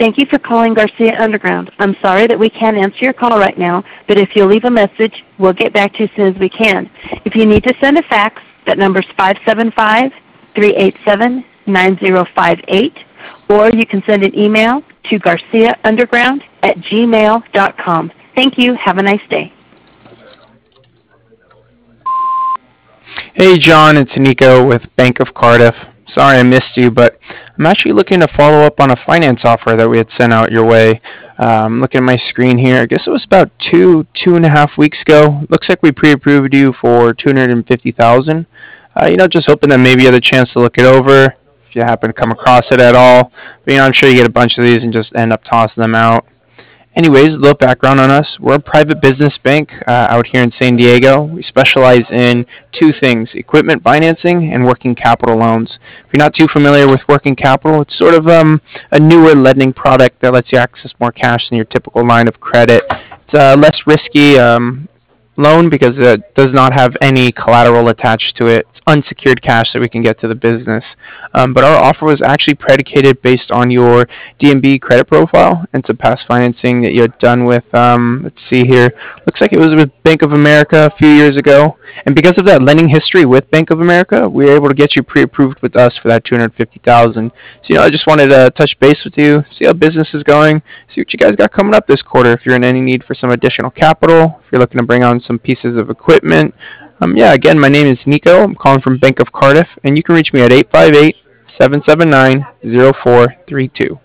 Thank you for calling Garcia Underground. I'm sorry that we can't answer your call right now, but if you'll leave a message, we'll get back to you as soon as we can. If you need to send a fax, that number's 575-387-9058, or you can send an email to garciaunderground@gmail.com. Thank you. Have a nice day. Hey John, it's Nico with Bank of Cardiff. Sorry I missed you, but I'm actually looking to follow up on a finance offer that we had sent out your way. Looking at my screen here, I guess it was about 2.5 weeks ago. Looks like we pre-approved you for 250,000. Just hoping that maybe you had a chance to look it over. If you happen to come across it at all, but I'm sure you get a bunch of these and just end up tossing them out. Anyways, a little background on us. We're a private business bank out here in San Diego. We specialize in two things: equipment financing and working capital loans. If you're not too familiar with working capital, it's sort of a newer lending product that lets you access more cash than your typical line of credit. It's less risky loan because it does not have any collateral attached to it. It's unsecured cash that we can get to the business. But our offer was actually predicated based on your DNB credit profile and some past financing that you had done with, let's see here, looks like it was with Bank of America a few years ago. And because of that lending history with Bank of America, we were able to get you pre-approved with us for that 250,000. So, I just wanted to touch base with you, see how business is going, see what you guys got coming up this quarter. If you're in any need for some additional capital, if you're looking to bring on some pieces of equipment. Again, my name is Nico. I'm calling from Bank of Cardiff, and you can reach me at 858-779-0432.